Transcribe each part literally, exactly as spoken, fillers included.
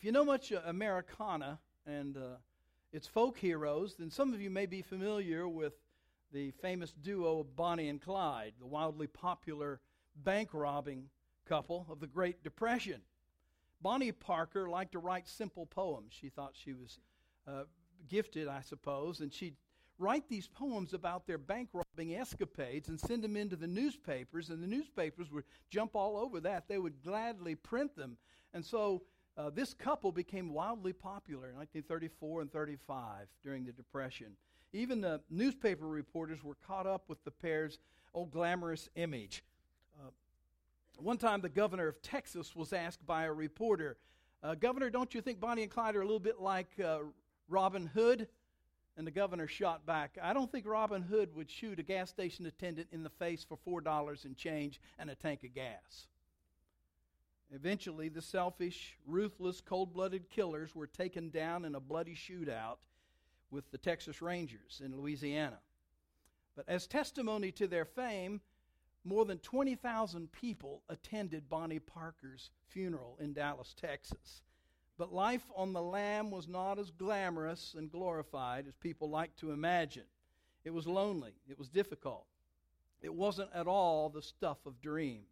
If you know much uh, Americana and uh, its folk heroes, then some of you may be familiar with the famous duo Bonnie and Clyde, the wildly popular bank robbing couple of the Great Depression. Bonnie Parker liked to write simple poems. She thought she was uh, gifted, I suppose, and she'd write these poems about their bank robbing escapades and send them into the newspapers, and the newspapers would jump all over that. They would gladly print them. And so uh, this couple became wildly popular in nineteen thirty-four and thirty-five during the Depression. Even the newspaper reporters were caught up with the pair's old glamorous image. Uh, one time the governor of Texas was asked by a reporter, uh, Governor, don't you think Bonnie and Clyde are a little bit like uh, Robin Hood? And the governor shot back, I don't think Robin Hood would shoot a gas station attendant in the face for four dollars and change and a tank of gas. Eventually, the selfish, ruthless, cold-blooded killers were taken down in a bloody shootout with the Texas Rangers in Louisiana. But as testimony to their fame, more than twenty thousand people attended Bonnie Parker's funeral in Dallas, Texas. But life on the lam was not as glamorous and glorified as people like to imagine. It was lonely. It was difficult. It wasn't at all the stuff of dreams.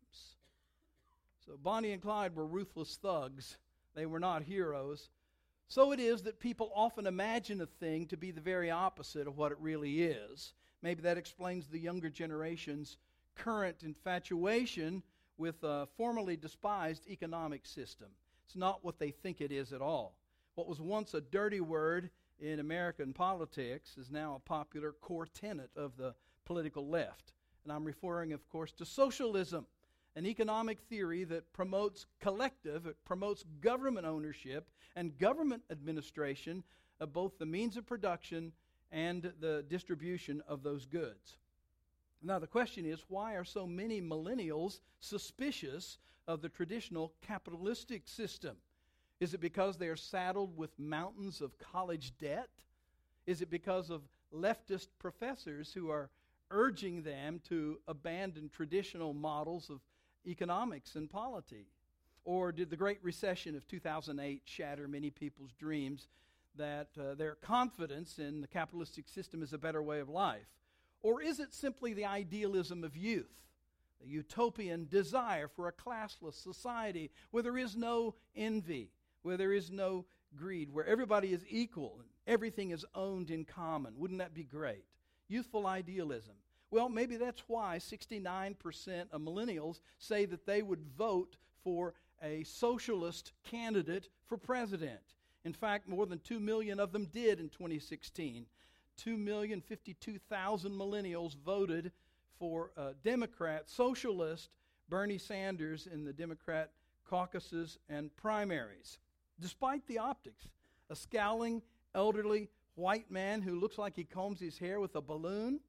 So Bonnie and Clyde were ruthless thugs. They were not heroes. So it is that people often imagine a thing to be the very opposite of what it really is. Maybe that explains the younger generation's current infatuation with a formerly despised economic system. It's not what they think it is at all. What was once a dirty word in American politics is now a popular core tenet of the political left. And I'm referring, of course, to socialism, an economic theory that promotes collective, it promotes government ownership and government administration of both the means of production and the distribution of those goods. Now, the question is, why are so many millennials suspicious of the traditional capitalistic system? Is it because they are saddled with mountains of college debt? Is it because of leftist professors who are urging them to abandon traditional models of economics and polity? Or did the Great Recession of two thousand eight shatter many people's dreams that uh, their confidence in the capitalistic system is a better way of life? Or is it simply the idealism of youth, the utopian desire for a classless society where there is no envy, where there is no greed, where everybody is equal and everything is owned in common? Wouldn't that be great? Youthful idealism. Well, maybe that's why sixty-nine percent of millennials say that they would vote for a socialist candidate for president. In fact, more than two million of them did in twenty sixteen. two million fifty-two thousand millennials voted for uh, Democrat, socialist Bernie Sanders in the Democrat caucuses and primaries. Despite the optics, a scowling, elderly white man who looks like he combs his hair with a balloon.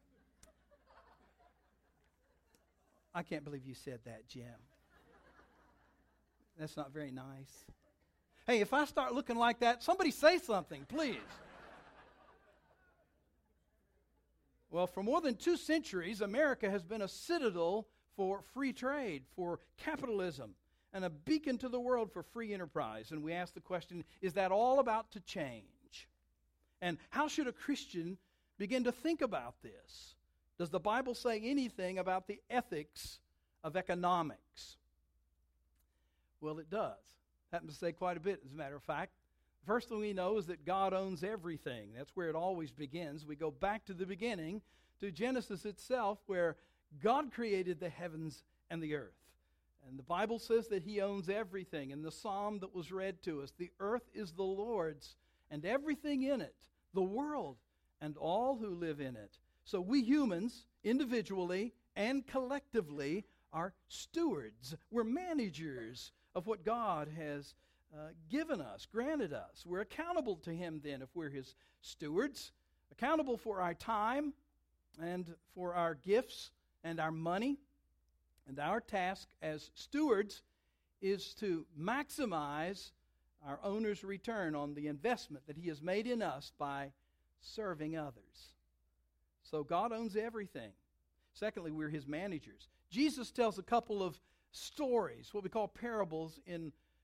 I can't believe you said that, Jim. That's not very nice. Hey, if I start looking like that, somebody say something, please. Well, for more than two centuries, America has been a citadel for free trade, for capitalism, and a beacon to the world for free enterprise. And we ask the question, is that all about to change? And how should a Christian begin to think about this? Does the Bible say anything about the ethics of economics? Well, it does. It happens to say quite a bit, as a matter of fact. First thing we know is that God owns everything. That's where it always begins. We go back to the beginning, to Genesis itself, where God created the heavens and the earth. And the Bible says that He owns everything. In the psalm that was read to us, the earth is the Lord's, and everything in it, the world, and all who live in it. So we humans, individually and collectively, are stewards. We're managers of what God has Uh, given us, granted us. We're accountable to Him then if we're His stewards, accountable for our time and for our gifts and our money. And our task as stewards is to maximize our owner's return on the investment that He has made in us by serving others. So God owns everything. Secondly, we're His managers. Jesus tells a couple of stories, what we call parables, in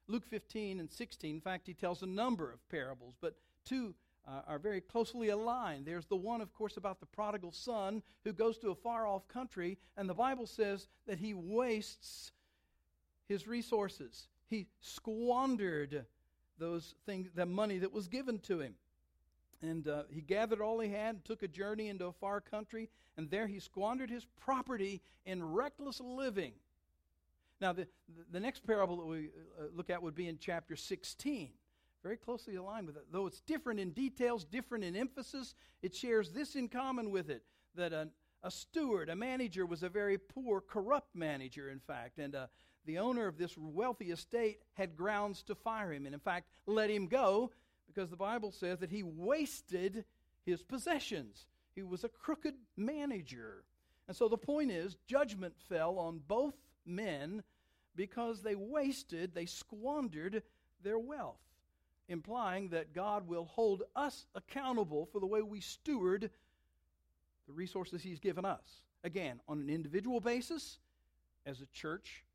Luke fifteen and sixteen, in fact, he tells a number of parables, but two uh, are very closely aligned. There's the one, of course, about the prodigal son who goes to a far-off country, and the Bible says that he wastes his resources. He squandered those things, the money that was given to him. And uh, he gathered all he had and took a journey into a far country, and there he squandered his property in reckless living. Now, the, the next parable that we uh, look at would be in chapter sixteen. Very closely aligned with it. Though it's different in details, different in emphasis, it shares this in common with it, that a, a steward, a manager, was a very poor, corrupt manager, in fact, and uh, the owner of this wealthy estate had grounds to fire him, and in fact, let him go, because the Bible says that he wasted his possessions. He was a crooked manager. And so the point is, judgment fell on both men because they wasted, they squandered their wealth, implying that God will hold us accountable for the way we steward the resources He's given us. Again, on an individual basis, as a church,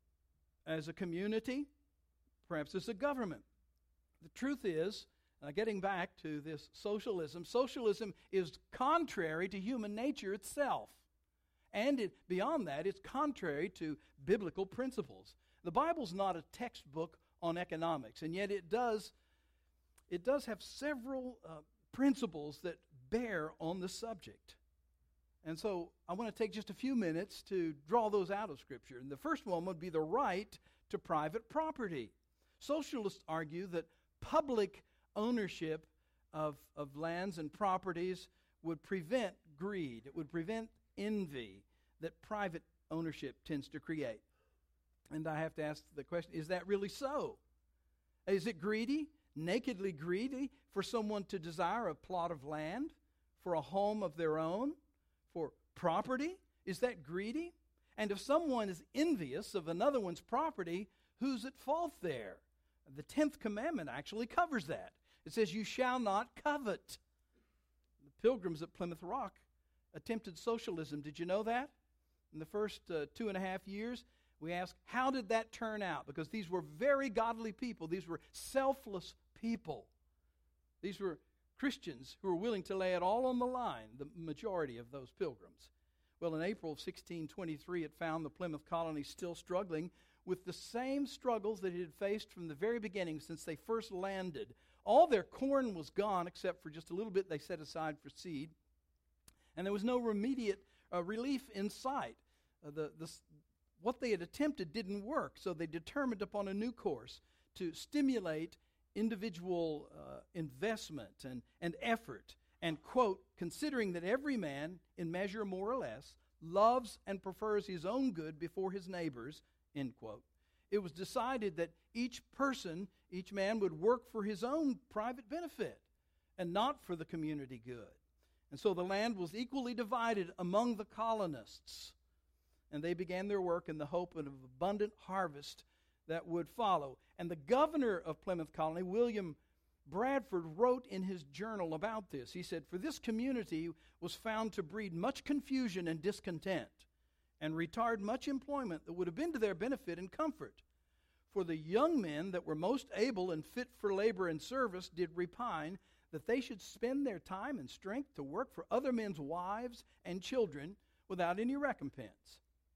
as a community, perhaps as a government. The truth is, uh, getting back to this socialism, socialism is contrary to human nature itself. And it, beyond that, it's contrary to biblical principles. The Bible's not a textbook on economics, and yet it does, it does have several uh, principles that bear on the subject. And so I want to take just a few minutes to draw those out of Scripture. And the first one would be the right to private property. Socialists argue that public ownership of, of lands and properties would prevent greed. It would prevent envy that private ownership tends to create. And I have to ask the question, is that really so? Is it greedy, nakedly greedy, for someone to desire a plot of land, for a home of their own, for property? Is that greedy? And if someone is envious of another one's property, who's at fault there? The tenth commandment actually covers that. It says, you shall not covet. The Pilgrims at Plymouth Rock attempted socialism. Did you know that? In the first uh, two and a half years, we asked, how did that turn out? Because these were very godly people. These were selfless people. These were Christians who were willing to lay it all on the line, the majority of those pilgrims. Well, in April of sixteen twenty-three, it found the Plymouth colony still struggling with the same struggles that it had faced from the very beginning since they first landed. All their corn was gone except for just a little bit they set aside for seed. And there was no immediate uh, relief in sight. Uh, the, the, what they had attempted didn't work, so they determined upon a new course to stimulate individual uh, investment and, and effort. And, quote, considering that every man, in measure more or less, loves and prefers his own good before his neighbor's, end quote. It was decided that each person, each man would work for his own private benefit and not for the community good. And so the land was equally divided among the colonists. And they began their work in the hope of an abundant harvest that would follow. And the governor of Plymouth Colony, William Bradford, wrote in his journal about this. He said, for this community was found to breed much confusion and discontent, and retard much employment that would have been to their benefit and comfort. For the young men that were most able and fit for labor and service did repine that they should spend their time and strength to work for other men's wives and children without any recompense.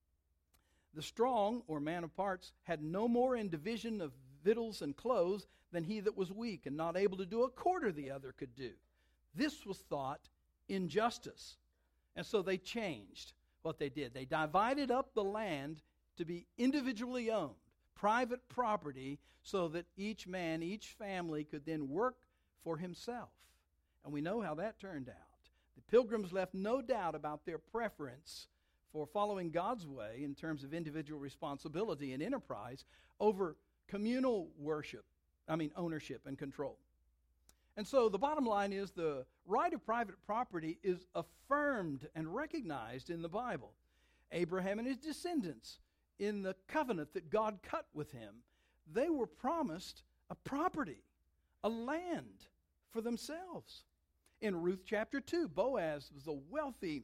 The strong, or man of parts, had no more in division of victuals and clothes than he that was weak and not able to do a quarter the other could do. This was thought injustice. And so they changed what they did. They divided up the land to be individually owned, private property, so that each man, each family could then work for himself. And we know how that turned out. The Pilgrims left no doubt about their preference for following God's way in terms of individual responsibility and enterprise over communal worship, I mean ownership and control. And so the bottom line is the right of private property is affirmed and recognized in the Bible. Abraham and his descendants, in the covenant that God cut with him, they were promised a property, a land for themselves. In Ruth chapter two, Boaz was a wealthy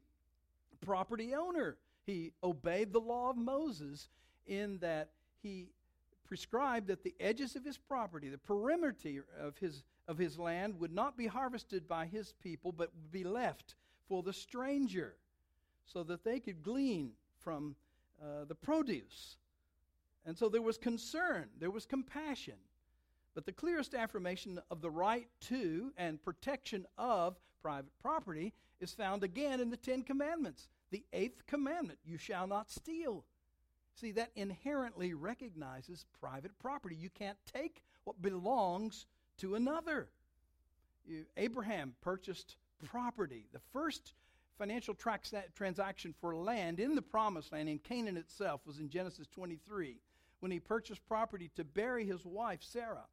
property owner. He obeyed the law of Moses in that he prescribed that the edges of his property, the perimeter of his, of his land, would not be harvested by his people, but would be left for the stranger, so that they could glean from uh, the produce. And so there was concern, there was compassion. But the clearest affirmation of the right to and protection of private property is found again in the Ten Commandments. The eighth commandment, you shall not steal. See, that inherently recognizes private property. You can't take what belongs to another. You, Abraham purchased property. The first financial tra- transaction for land in the Promised Land, in Canaan itself, was in Genesis twenty-three, when he purchased property to bury his wife, Sarah.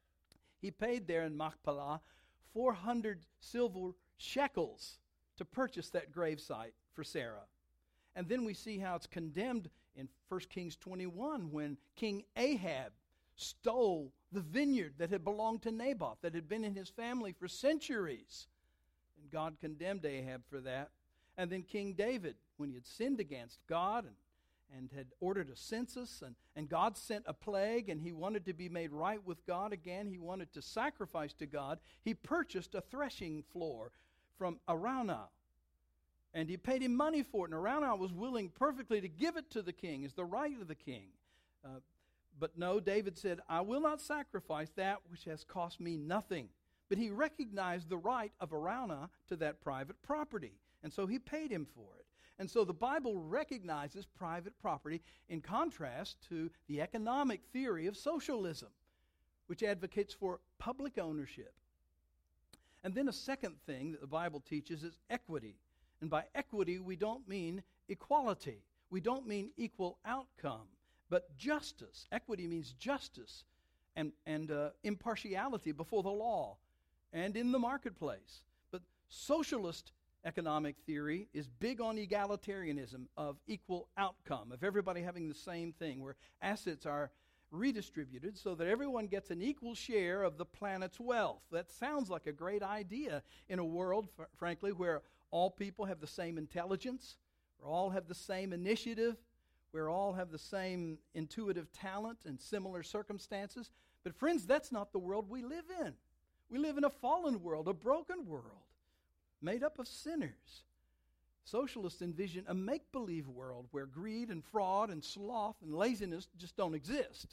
He paid there in Machpelah four hundred silver shekels to purchase that gravesite for Sarah. And then we see how it's condemned in First Kings twenty-one, when King Ahab stole the vineyard that had belonged to Naboth, that had been in his family for centuries. And God condemned Ahab for that. And then King David, when he had sinned against God and, and had ordered a census, and, and God sent a plague, and he wanted to be made right with God again, he wanted to sacrifice to God, he purchased a threshing floor from Araunah. And he paid him money for it. And Araunah was willing perfectly to give it to the king as the right of the king. Uh, but no, David said, I will not sacrifice that which has cost me nothing. But he recognized the right of Araunah to that private property. And so he paid him for it. And so the Bible recognizes private property in contrast to the economic theory of socialism, which advocates for public ownership. And then a second thing that the Bible teaches is equity. And by equity, we don't mean equality. We don't mean equal outcome, but justice. Equity means justice and, and uh, impartiality before the law and in the marketplace. But socialist economic theory is big on egalitarianism, of equal outcome, of everybody having the same thing, where assets are redistributed so that everyone gets an equal share of the planet's wealth. That sounds like a great idea in a world, fr- frankly, where all people have the same intelligence, where all have the same initiative, where all have the same intuitive talent and similar circumstances. But friends, that's not the world we live in. We live in a fallen world, a broken world, made up of sinners. Socialists envision a make-believe world where greed and fraud and sloth and laziness just don't exist.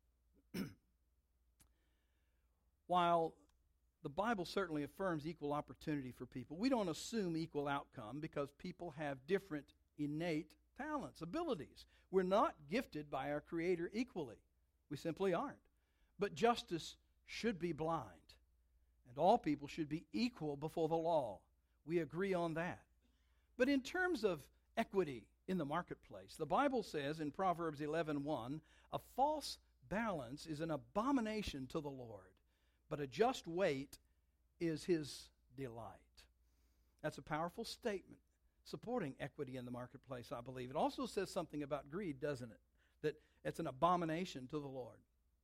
While the Bible certainly affirms equal opportunity for people, we don't assume equal outcome because people have different innate talents, abilities. We're not gifted by our Creator equally. We simply aren't. But justice should be blind, and all people should be equal before the law. We agree on that. But in terms of equity in the marketplace, the Bible says in Proverbs eleven one, a false balance is an abomination to the Lord, but a just weight is his delight. That's a powerful statement supporting equity in the marketplace, I believe. It also says something about greed, doesn't it? That it's an abomination to the Lord.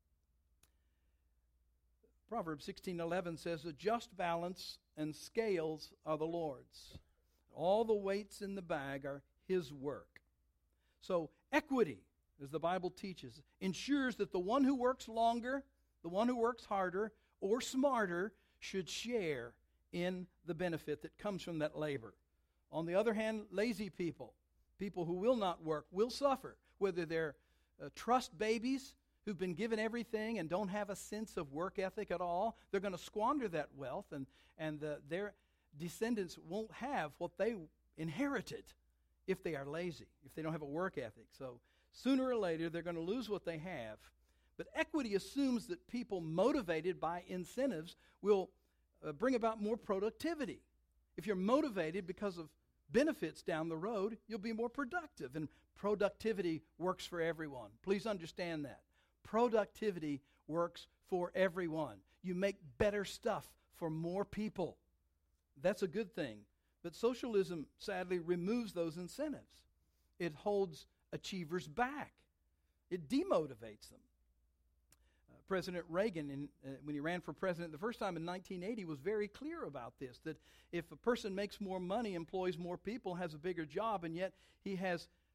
Proverbs sixteen eleven says, a just balance and scales are the Lord's. All the weights in the bag are his work. So equity, as the Bible teaches, ensures that the one who works longer, the one who works harder or smarter, should share in the benefit that comes from that labor. On the other hand, lazy people, people who will not work, will suffer, whether they're uh, trust babies who've been given everything and don't have a sense of work ethic at all. They're going to squander that wealth, and, and uh, their descendants won't have what they inherited if they are lazy, if they don't have a work ethic. So sooner or later, they're going to lose what they have. But equity assumes that people motivated by incentives will uh, bring about more productivity. If you're motivated because of benefits down the road, you'll be more productive, and productivity works for everyone. Please understand that. Productivity works for everyone. You make better stuff for more people. That's a good thing. But socialism, sadly, removes those incentives. It holds achievers back. It demotivates them. Uh, President Reagan, in, uh, when he ran for president the first time in nineteen eighty, was very clear about this, that if a person makes more money, employs more people, has a bigger job, and yet he has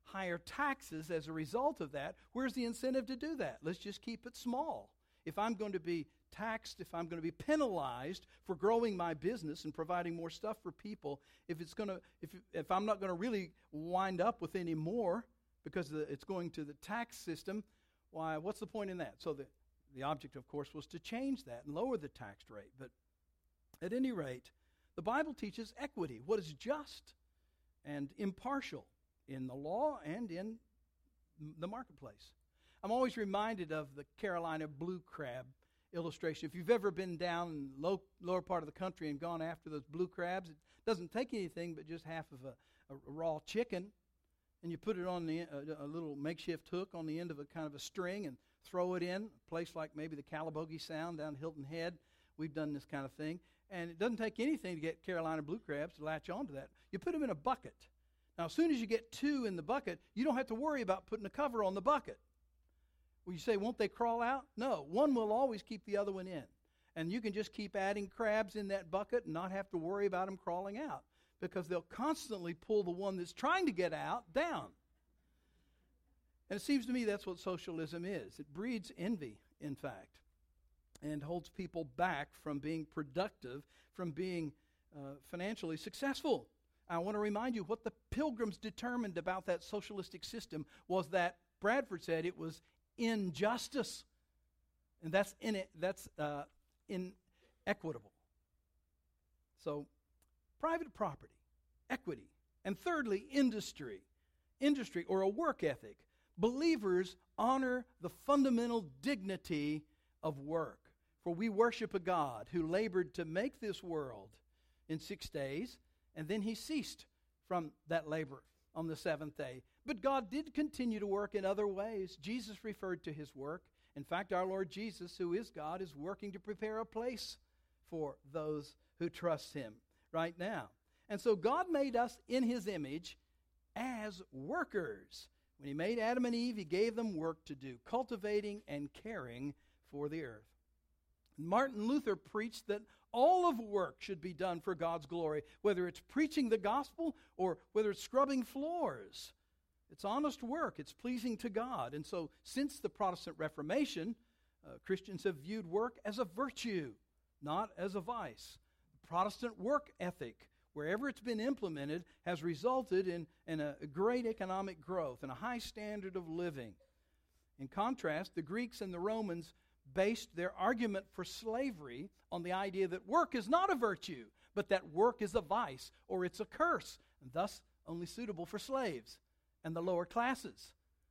higher taxes as a result of that, where's the incentive to do that? Let's just keep it small. If I'm going to be taxed, if I'm going to be penalized for growing my business and providing more stuff for people, if it's going to, if if I'm not going to really wind up with any more because the, it's going to the tax system, why? What's the point in that? So the the object, of course, was to change that and lower the tax rate. But at any rate, the Bible teaches equity, what is just and impartial in the law and in the marketplace. I'm always reminded of the Carolina blue crab illustration. If you've ever been down in the low, lower part of the country and gone after those blue crabs, it doesn't take anything but just half of a, a raw chicken, and you put it on the, a, a little makeshift hook on the end of a kind of a string and throw it in a place like maybe the Calabogie Sound down Hilton Head. We've done this kind of thing. And it doesn't take anything to get Carolina blue crabs to latch onto that. You put them in a bucket. Now, as soon as you get two in the bucket, you don't have to worry about putting a cover on the bucket. Well, you say, won't they crawl out? No, one will always keep the other one in. And you can just keep adding crabs in that bucket and not have to worry about them crawling out, because they'll constantly pull the one that's trying to get out down. And it seems to me that's what socialism is. It breeds envy, in fact, and holds people back from being productive, from being uh, financially successful. I want to remind you what the Pilgrims determined about that socialistic system was that Bradford said it was injustice, and that's in it. That's uh, inequitable. So, private property, equity, and thirdly, industry, industry or a work ethic. Believers honor the fundamental dignity of work. For we worship a God who labored to make this world in six days, and then he ceased from that labor on the seventh day. But God did continue to work in other ways. Jesus referred to his work. In fact, our Lord Jesus, who is God, is working to prepare a place for those who trust him right now. And so God made us in his image as workers. When he made Adam and Eve, he gave them work to do, cultivating and caring for the earth. Martin Luther preached that all of work should be done for God's glory, whether it's preaching the gospel or whether it's scrubbing floors. It's honest work. It's pleasing to God. And so since the Protestant Reformation, uh, Christians have viewed work as a virtue, not as a vice. The Protestant work ethic, wherever it's been implemented, has resulted in, in a great economic growth and a high standard of living. In contrast, the Greeks and the Romans based their argument for slavery on the idea that work is not a virtue, but that work is a vice or it's a curse, and thus only suitable for slaves and the lower classes.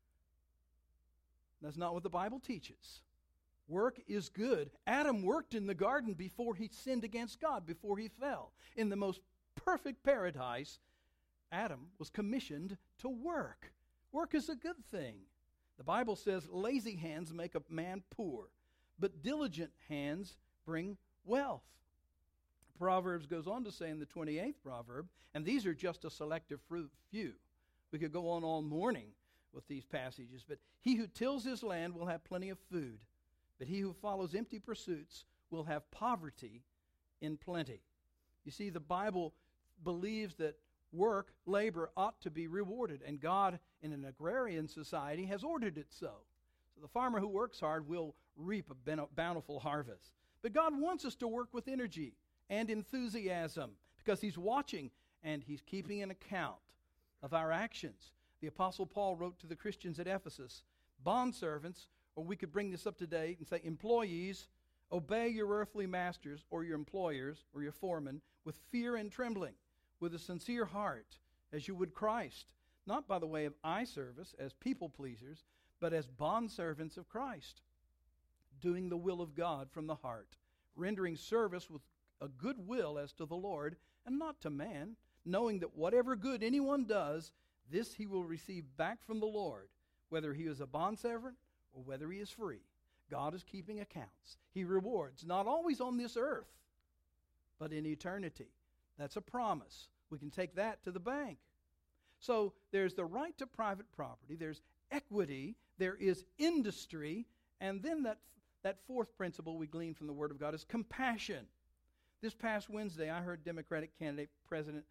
That's not what the Bible teaches. Work is good. Adam worked in the garden before he sinned against God, before he fell. In the most perfect paradise, Adam was commissioned to work. Work is a good thing. The Bible says lazy hands make a man poor, but diligent hands bring wealth. Proverbs goes on to say in the twenty-eighth proverb, and these are just a selective few. We could go on all morning with these passages, but he who tills his land will have plenty of food, but he who follows empty pursuits will have poverty in plenty. You see, the Bible believes that work, labor, ought to be rewarded, and God, in an agrarian society, has ordered it so. So the farmer who works hard will reap a bountiful harvest. But God wants us to work with energy and enthusiasm because he's watching and he's keeping an account of our actions. The Apostle Paul wrote to the Christians at Ephesus, bondservants, or we could bring this up to date and say employees, obey your earthly masters or your employers or your foremen with fear and trembling, with a sincere heart, as you would Christ, not by the way of eye service as people pleasers, but as bondservants of Christ, doing the will of God from the heart, rendering service with a good will as to the Lord and not to man, knowing that whatever good anyone does, this he will receive back from the Lord, whether he is a bondservant or whether he is free. God is keeping accounts. He rewards, not always on this earth, but in eternity. That's a promise. We can take that to the bank. So there's the right to private property, there's equity, there is industry, and then that, that fourth principle we glean from the Word of God is compassion. This past Wednesday, I heard Democratic candidate President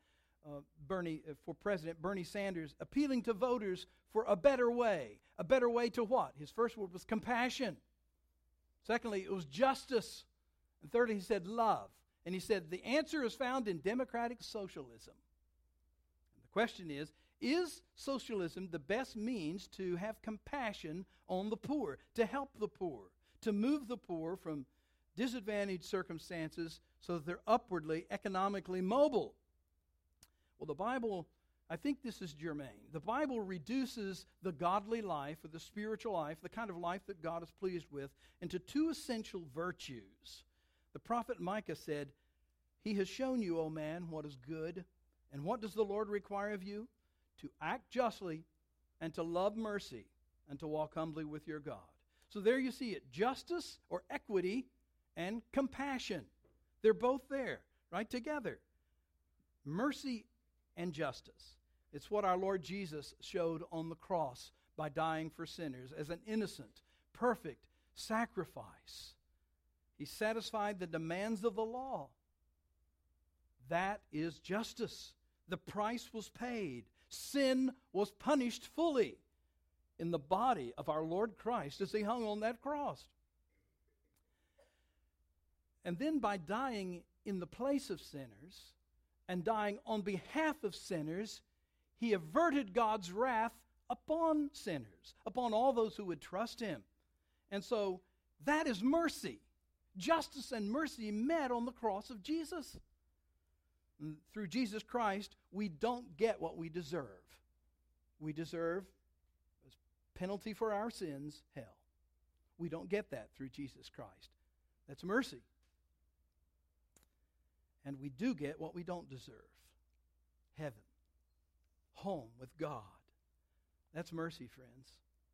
uh, Bernie uh, for president, Bernie Sanders, appealing to voters for a better way. A better way to what? His first word was compassion. Secondly, it was justice. And thirdly, he said love. And he said the answer is found in democratic socialism. And the question is, is socialism the best means to have compassion on the poor, to help the poor, to move the poor from disadvantaged circumstances so that they're upwardly economically mobile? Well, the Bible, I think this is germane. The Bible reduces the godly life, or the spiritual life, the kind of life that God is pleased with, into two essential virtues. The prophet Micah said, "He has shown you, O man, what is good. And what does the Lord require of you? To act justly, and to love mercy, and to walk humbly with your God." So there you see it. Justice or equity and compassion. They're both there, right together. Mercy and justice. It's what our Lord Jesus showed on the cross by dying for sinners as an innocent, perfect sacrifice. He satisfied the demands of the law. That is justice. The price was paid. Sin was punished fully in the body of our Lord Christ as he hung on that cross. And then by dying in the place of sinners and dying on behalf of sinners, he averted God's wrath upon sinners, upon all those who would trust him. And so that is mercy. Justice and mercy met on the cross of Jesus. And through Jesus Christ, we don't get what we deserve. We deserve, as penalty for our sins, hell. We don't get that through Jesus Christ. That's mercy. And we do get what we don't deserve. Heaven. Home with God. That's mercy, friends.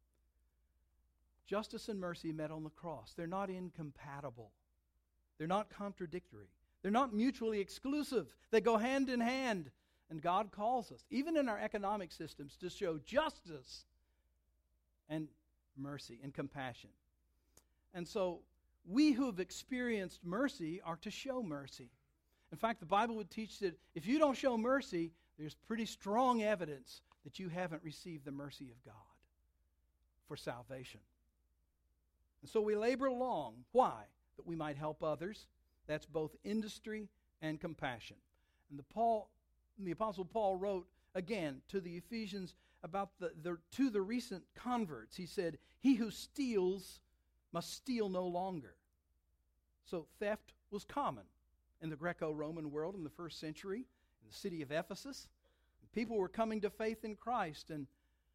Justice and mercy met on the cross. They're not incompatible. They're not contradictory. They're not mutually exclusive. They go hand in hand. And God calls us, even in our economic systems, to show justice and mercy and compassion. And so we who have experienced mercy are to show mercy. In fact, the Bible would teach that if you don't show mercy, there's pretty strong evidence that you haven't received the mercy of God for salvation. And so we labor long. Why? That we might help others. That's both industry and compassion. And the Paul, the Apostle Paul wrote again to the Ephesians about the, the to the recent converts. He said, "He who steals must steal no longer." So theft was common in the Greco-Roman world in the first century, in the city of Ephesus. People were coming to faith in Christ, and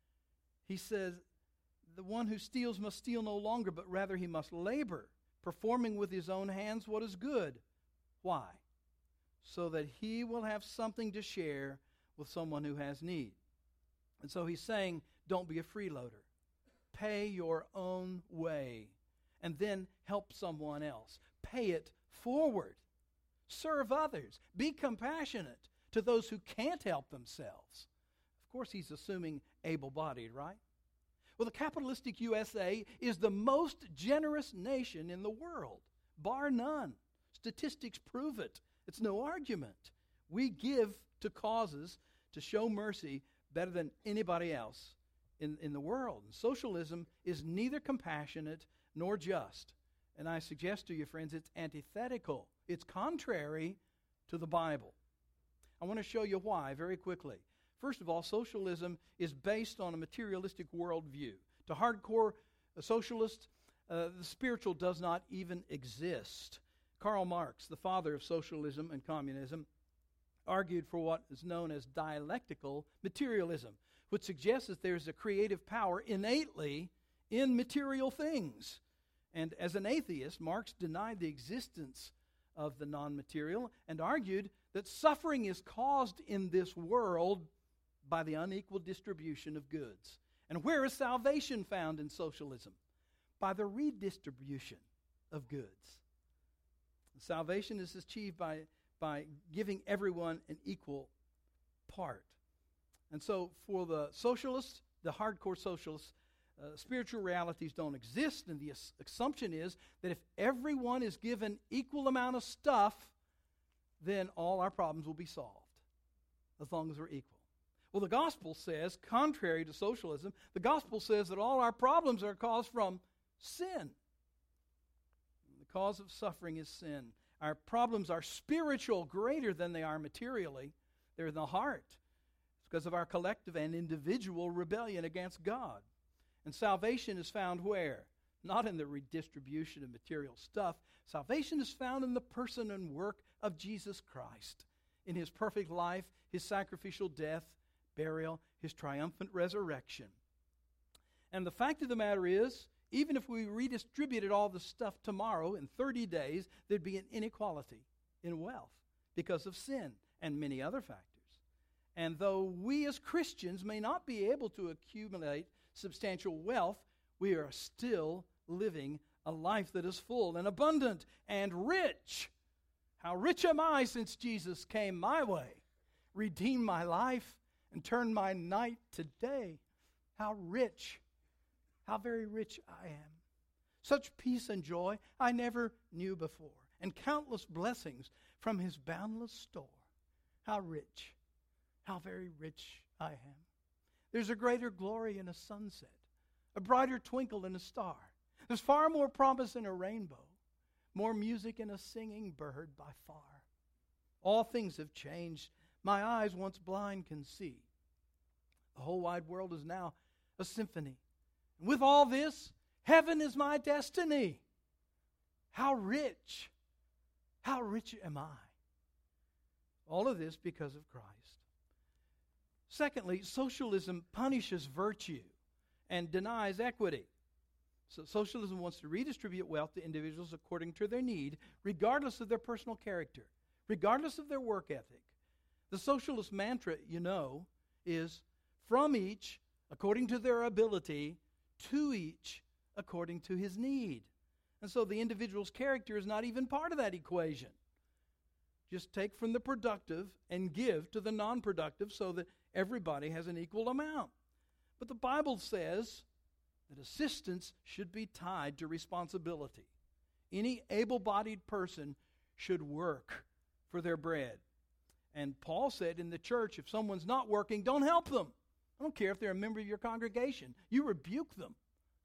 he says, the one who steals must steal no longer, but rather he must labor, performing with his own hands what is good. Why? So that he will have something to share with someone who has need. And so he's saying, don't be a freeloader. Pay your own way, and then help someone else. Pay it forward. Serve others. Be compassionate to those who can't help themselves. Of course, he's assuming able-bodied, right? Well, the capitalistic U S A is the most generous nation in the world, bar none. Statistics prove it. It's no argument. We give to causes to show mercy better than anybody else in, in the world. And socialism is neither compassionate nor just. And I suggest to you, friends, it's antithetical. It's contrary to the Bible. I want to show you why very quickly. First of all, socialism is based on a materialistic worldview. To hardcore socialists, uh, the spiritual does not even exist. Karl Marx, the father of socialism and communism, argued for what is known as dialectical materialism, which suggests that there's a creative power innately in material things. And as an atheist, Marx denied the existence of the non-material and argued that suffering is caused in this world by the unequal distribution of goods. And where is salvation found in socialism? By the redistribution of goods. Salvation is achieved by, by giving everyone an equal part. And so for the socialists, the hardcore socialists, uh, spiritual realities don't exist, and the as- assumption is that if everyone is given equal amount of stuff, then all our problems will be solved. as long as we're equal. Well, the gospel says, contrary to socialism, the gospel says that all our problems are caused from sin. The cause of suffering is sin. Our problems are spiritual, greater than they are materially. They're in the heart. It's because of our collective and individual rebellion against God. And salvation is found where? Not in the redistribution of material stuff. Salvation is found in the person and work of Jesus Christ, in his perfect life, his sacrificial death, burial, his triumphant resurrection. And the fact of the matter is, even if we redistributed all the stuff tomorrow, in thirty days, there'd be an inequality in wealth because of sin and many other factors. And though we as Christians may not be able to accumulate substantial wealth, we are still living a life that is full and abundant and rich. How rich am I since Jesus came my way, redeemed my life, and turned my night to day. How rich, how very rich I am. Such peace and joy I never knew before, and countless blessings from his boundless store. How rich, how very rich I am. There's a greater glory in a sunset, a brighter twinkle in a star. There's far more promise in a rainbow, more music in a singing bird by far. All things have changed. My eyes once blind can see. The whole wide world is now a symphony. And with all this, heaven is my destiny. How rich, how rich am I? All of this because of Christ. Secondly, socialism punishes virtue and denies equity. So socialism wants to redistribute wealth to individuals according to their need, regardless of their personal character, regardless of their work ethic. The socialist mantra, you know, is from each according to their ability, to each according to his need. And so the individual's character is not even part of that equation. Just take from the productive and give to the non-productive so that everybody has an equal amount. But the Bible says that assistance should be tied to responsibility. Any able-bodied person should work for their bread. And Paul said in the church, if someone's not working, don't help them. I don't care if they're a member of your congregation. You rebuke them.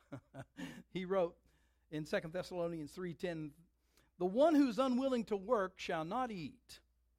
He wrote in Second Thessalonians three ten, the one who's unwilling to work shall not eat.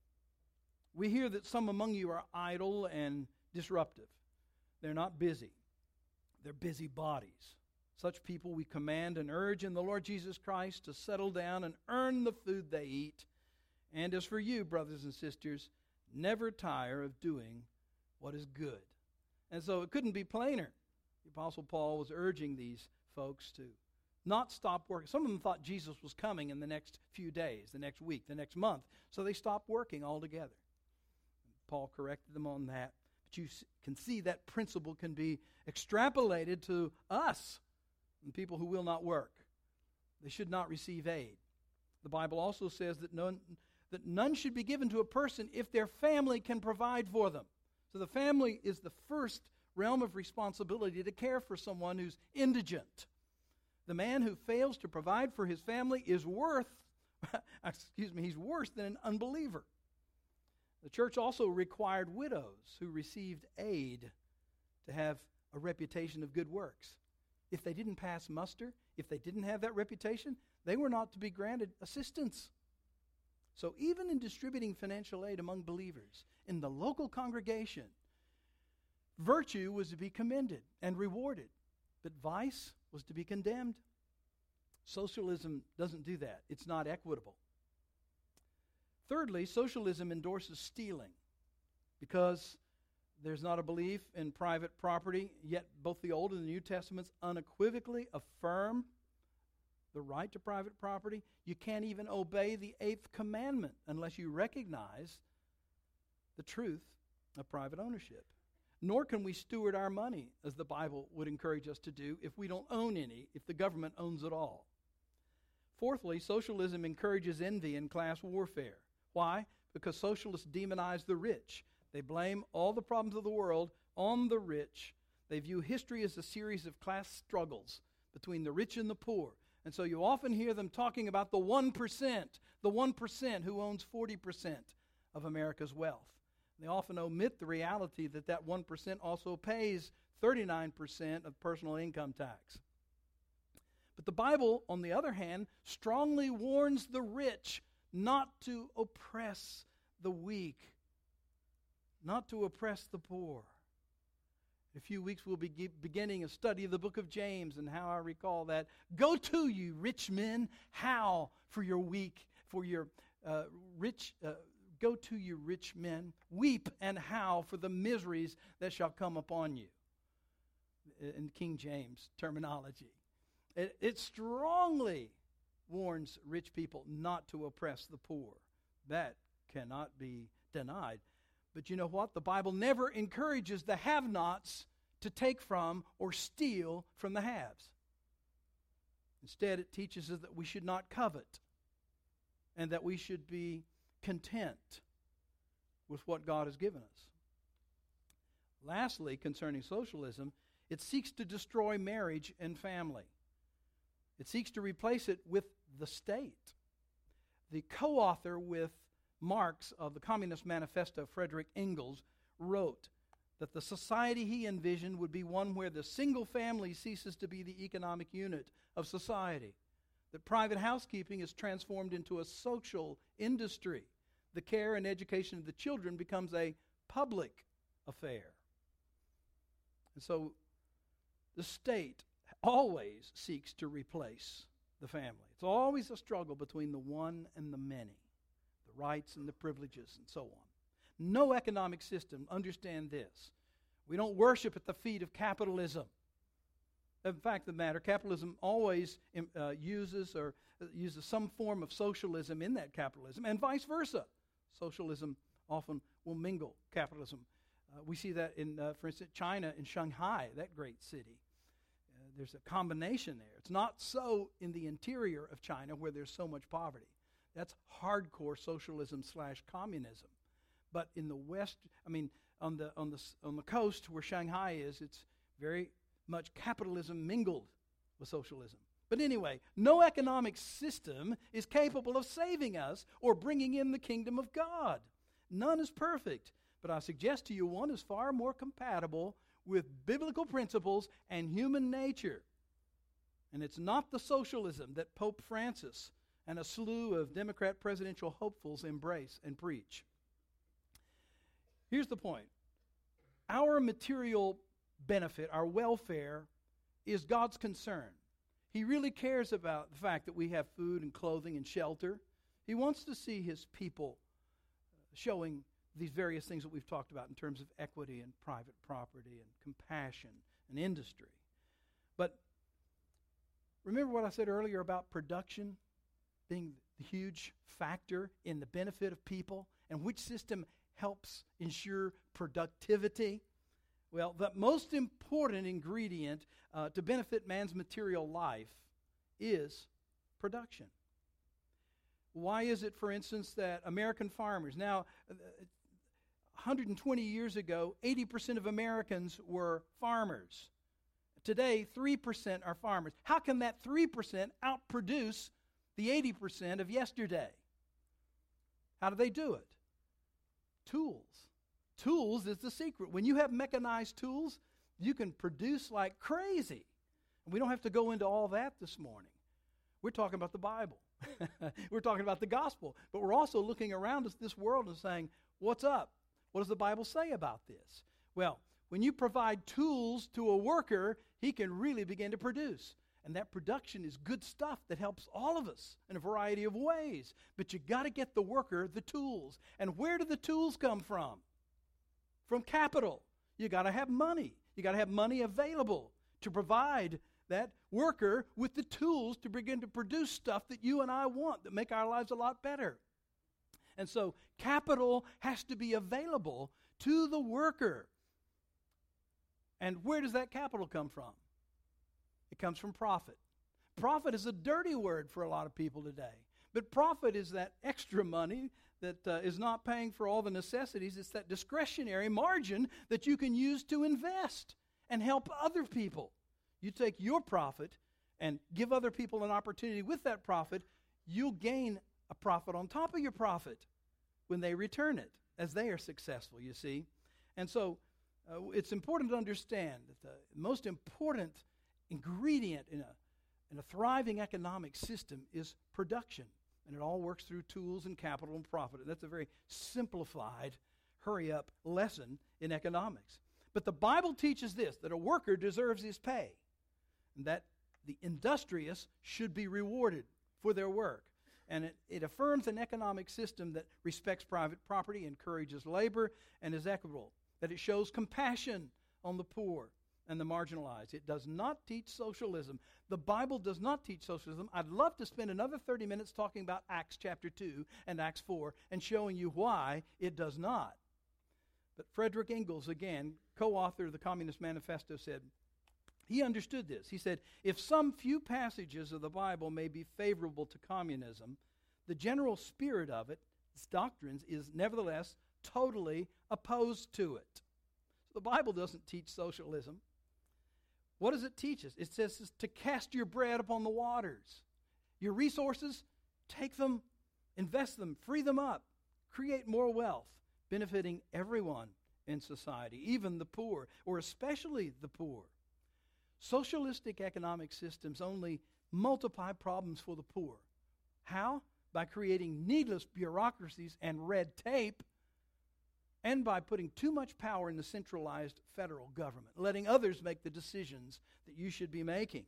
We hear that some among you are idle and disruptive. They're not busy. They're busy bodies. Such people we command and urge in the Lord Jesus Christ to settle down and earn the food they eat. And as for you, brothers and sisters, never tire of doing what is good. And so it couldn't be plainer. The Apostle Paul was urging these folks to not stop working. Some of them thought Jesus was coming in the next few days, the next week, the next month. So they stopped working altogether. Paul corrected them on that. But you can see that principle can be extrapolated to us and people who will not work. They should not receive aid. The Bible also says that none, that none should be given to a person if their family can provide for them. So the family is the first realm of responsibility to care for someone who's indigent. The man who fails to provide for his family is worth, excuse me, he's worse than an unbeliever. The church also required widows who received aid to have a reputation of good works. If they didn't pass muster, if they didn't have that reputation, they were not to be granted assistance. So even in distributing financial aid among believers in the local congregation, virtue was to be commended and rewarded, but vice was to be condemned. Socialism doesn't do that. It's not equitable. Thirdly, socialism endorses stealing because there's not a belief in private property, yet both the Old and the New Testaments unequivocally affirm the right to private property. You can't even obey the eighth commandment unless you recognize the truth of private ownership. Nor can we steward our money, as the Bible would encourage us to do, if we don't own any, if the government owns it all. Fourthly, socialism encourages envy and class warfare. Why? Because socialists demonize the rich. They blame all the problems of the world on the rich. They view history as a series of class struggles between the rich and the poor. And so you often hear them talking about the one percent, the one percent who owns forty percent of America's wealth. They often omit the reality that that one percent also pays thirty-nine percent of personal income tax. But the Bible, on the other hand, strongly warns the rich not to oppress the weak, not to oppress the poor. In a few weeks, we'll be beginning a study of the book of James, and how I recall that. Go to, you rich men, howl for your weak, for your uh, rich, uh, go to, you rich men, weep and howl for the miseries that shall come upon you. In King James terminology. It, it strongly warns rich people not to oppress the poor. That cannot be denied. But you know what? The Bible never encourages the have-nots to take from or steal from the haves. Instead, it teaches us that we should not covet and that we should be content with what God has given us. Lastly, concerning socialism, it seeks to destroy marriage and family. It seeks to replace it with the state. The co-author with Marx of the Communist Manifesto, Frederick Engels, wrote that the society he envisioned would be one where the single family ceases to be the economic unit of society, that private housekeeping is transformed into a social industry. The care and education of the children becomes a public affair. And so the state always seeks to replace the family. It's always a struggle between the one and the many, the rights and the privileges and so on. No economic system, understand this, we don't worship at the feet of capitalism. In fact, the matter, capitalism always uh, uses or uh, uses some form of socialism in that capitalism, and vice versa. Socialism often will mingle capitalism. Uh, we see that in, uh, for instance, China, in Shanghai, that great city. Uh, there's a combination there. It's not so in the interior of China where there's so much poverty. That's hardcore socialism slash communism. But in the West, I mean, on the on the on the coast where Shanghai is, it's very much capitalism mingled with socialism. But anyway, no economic system is capable of saving us or bringing in the kingdom of God. None is perfect. But I suggest to you one is far more compatible with biblical principles and human nature. And it's not the socialism that Pope Francis and a slew of Democrat presidential hopefuls embrace and preach. Here's the point. Our material benefit, our welfare, is God's concern. He really cares about the fact that we have food and clothing and shelter. He wants to see his people showing these various things that we've talked about in terms of equity and private property and compassion and industry. But remember what I said earlier about production being the huge factor in the benefit of people, and which system helps ensure productivity? Well, the most important ingredient uh, to benefit man's material life is production. Why is it, for instance, that American farmers, now uh, one hundred twenty years ago, eighty percent of Americans were farmers. Today, three percent are farmers. How can that three percent outproduce the eighty percent of yesterday? How do they do it? Tools. Tools is the secret. When you have mechanized tools, you can produce like crazy. And we don't have to go into all that this morning. We're talking about the Bible. We're talking about the gospel. But we're also looking around us, this world, and saying, what's up? What does the Bible say about this? Well, when you provide tools to a worker, he can really begin to produce. And that production is good stuff that helps all of us in a variety of ways. But you got to get the worker the tools. And where do the tools come from? From capital. You got to have money. You got to have money available to provide that worker with the tools to begin to produce stuff that you and I want, that make our lives a lot better. And so capital has to be available to the worker. And where does that capital come from? It comes from profit. Profit is a dirty word for a lot of people today. But profit is that extra money that uh, is not paying for all the necessities. It's that discretionary margin that you can use to invest and help other people. You take your profit and give other people an opportunity with that profit, you'll gain a profit on top of your profit when they return it. as they are successful, you see. And so uh, it's important to understand that the most important ingredient in a, in a thriving economic system is production. And it all works through tools and capital and profit. And that's a very simplified, hurry-up lesson in economics. But the Bible teaches this, that a worker deserves his pay, and that the industrious should be rewarded for their work. And it, it affirms an economic system that respects private property, encourages labor, and is equitable, that it shows compassion on the poor and the marginalized. It does not teach socialism. The Bible does not teach socialism. I'd love to spend another thirty minutes talking about Acts chapter two and Acts four and showing you why it does not. But Frederick Engels, again, co-author of the Communist Manifesto, said, he understood this. He said, if some few passages of the Bible may be favorable to communism, the general spirit of it, its doctrines, is nevertheless totally opposed to it. So the Bible doesn't teach socialism. What does it teach us? It says to cast your bread upon the waters. Your resources, take them, invest them, free them up, create more wealth, benefiting everyone in society, even the poor, or especially the poor. Socialistic economic systems only multiply problems for the poor. How? By creating needless bureaucracies and red tape, and by putting too much power in the centralized federal government, letting others make the decisions that you should be making.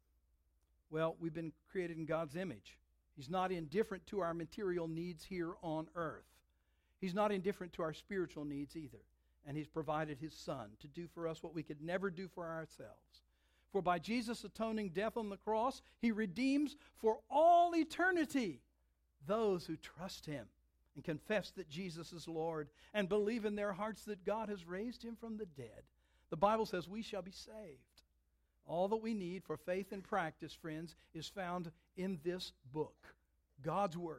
Well, we've been created in God's image. He's not indifferent to our material needs here on earth. He's not indifferent to our spiritual needs either. And He's provided His Son to do for us what we could never do for ourselves. For by Jesus' atoning death on the cross, He redeems for all eternity those who trust Him and confess that Jesus is Lord and believe in their hearts that God has raised Him from the dead. The Bible says we shall be saved. All that we need for faith and practice, friends, is found in this book, God's Word.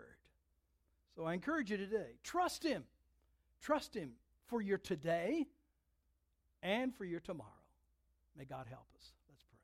So I encourage you today, trust Him. Trust Him for your today and for your tomorrow. May God help us. Let's pray.